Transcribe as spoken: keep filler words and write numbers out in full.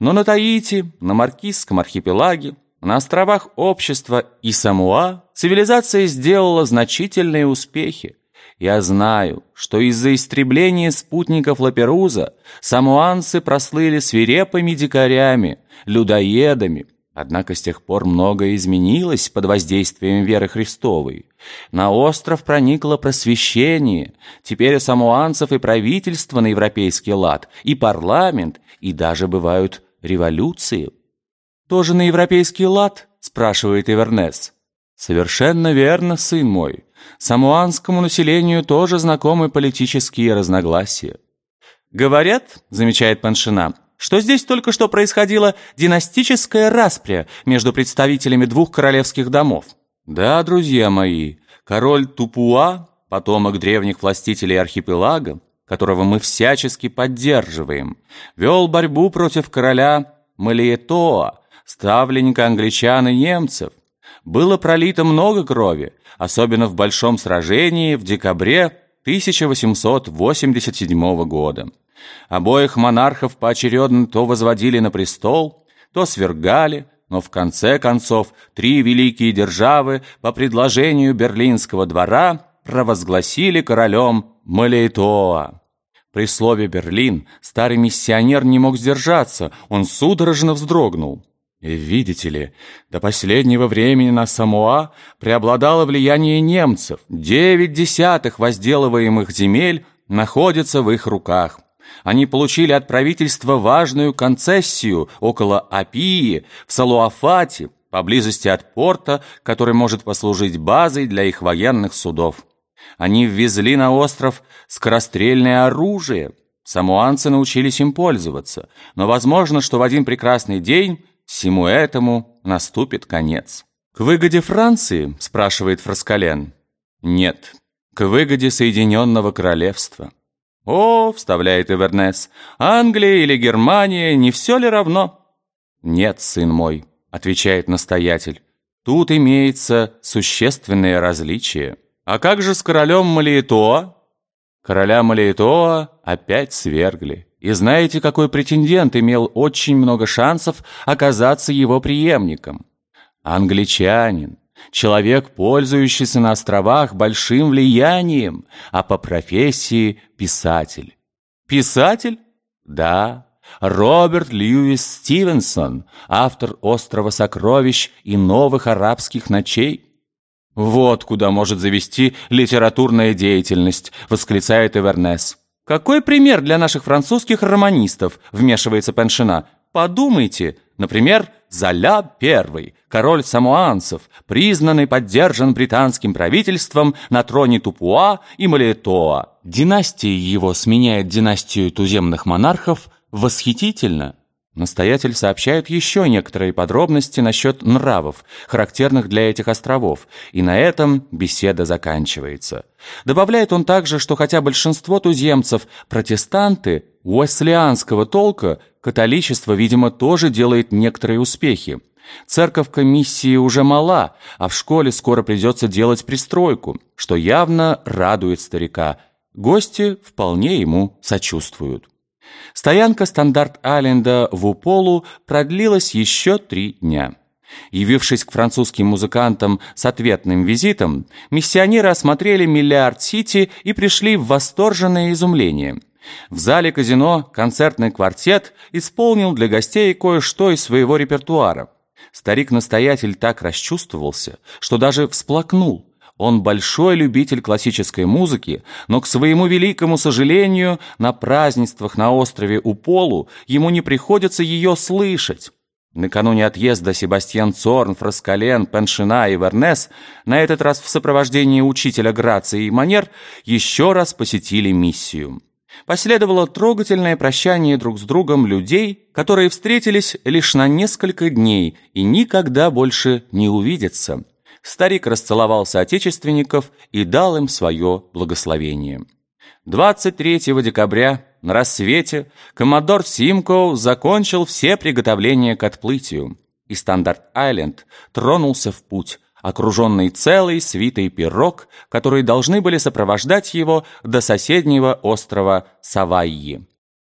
Но на Таити, на Маркизском архипелаге, на островах Общества и Самоа цивилизация сделала значительные успехи. Я знаю, что из-за истребления спутников Лаперуза самоанцы прослыли свирепыми дикарями, людоедами. Однако с тех пор многое изменилось под воздействием веры Христовой. На остров проникло просвещение. Теперь у самоанцев и правительство на европейский лад, и парламент, и даже бывают революции. «Тоже на европейский лад?» – спрашивает Ивернес. «Совершенно верно, сын мой. Самоанскому населению тоже знакомы политические разногласия». «Говорят, – замечает Паншина, – что здесь только что происходила династическая распря между представителями двух королевских домов». «Да, друзья мои, король Тупуа, потомок древних властителей архипелага, которого мы всячески поддерживаем, вел борьбу против короля Малиетоа, ставленника англичан и немцев. Было пролито много крови, особенно в большом сражении в декабре тысяча восемьсот восемьдесят седьмого года. Обоих монархов поочередно то возводили на престол, то свергали, но в конце концов три великие державы по предложению Берлинского двора провозгласили королем Малиетоа. При слове «Берлин» старый миссионер не мог сдержаться, он судорожно вздрогнул. И видите ли, до последнего времени на Самоа преобладало влияние немцев. Девять десятых возделываемых земель находятся в их руках. Они получили от правительства важную концессию около Апии в Салуафате, поблизости от порта, который может послужить базой для их военных судов. Они ввезли на остров скорострельное оружие. Самоанцы научились им пользоваться, но возможно, что в один прекрасный день всему этому наступит конец. «К выгоде Франции?» – спрашивает Фраскален. «Нет, к выгоде Соединенного Королевства». «О, — вставляет Ивернес, — Англия или Германия, не все ли равно?» «Нет, сын мой, — отвечает настоятель, — тут имеется существенное различие». «А как же с королем Малиетоа?» «Короля Малиетоа опять свергли. И знаете, какой претендент имел очень много шансов оказаться его преемником? Англичанин. Человек, пользующийся на островах большим влиянием, а по профессии писатель». «Писатель?» «Да. Роберт Льюис Стивенсон, автор «Острова сокровищ» и «Новых арабских ночей». «Вот куда может завести литературная деятельность», — восклицает Ивернес. «Какой пример для наших французских романистов?» — вмешивается Паншина. «Подумайте, например, Золя Первый, король самоанцев, признанный и поддержан британским правительством на троне Тупуа и Малиетоа. Династия его сменяет династию туземных монархов. Восхитительно!» Настоятель сообщает еще некоторые подробности насчет нравов, характерных для этих островов, и на этом беседа заканчивается. Добавляет он также, что хотя большинство туземцев – протестанты, уэслианского толка, католичество, видимо, тоже делает некоторые успехи. Церковка миссии уже мала, а в школе скоро придется делать пристройку, что явно радует старика. Гости вполне ему сочувствуют. Стоянка Стандарт-Айленда в Уполу продлилась еще три дня. Явившись к французским музыкантам с ответным визитом, миссионеры осмотрели Миллиард-Сити и пришли в восторженное изумление. В зале казино концертный квартет исполнил для гостей кое-что из своего репертуара. Старик-настоятель так расчувствовался, что даже всплакнул. Он большой любитель классической музыки, но, к своему великому сожалению, на празднествах на острове Уполу ему не приходится ее слышать. Накануне отъезда Себастьян Цорн, Фраскален, Паншина и Ивернес, на этот раз в сопровождении учителя грации и манер, еще раз посетили миссию. Последовало трогательное прощание друг с другом людей, которые встретились лишь на несколько дней и никогда больше не увидятся. Старик расцеловал соотечественников и дал им свое благословение. двадцать третьего декабря на рассвете коммодор Симкоу закончил все приготовления к отплытию, и Стандарт-Айленд тронулся в путь, окруженный целой свитой пирог, которые должны были сопровождать его до соседнего острова Савайи.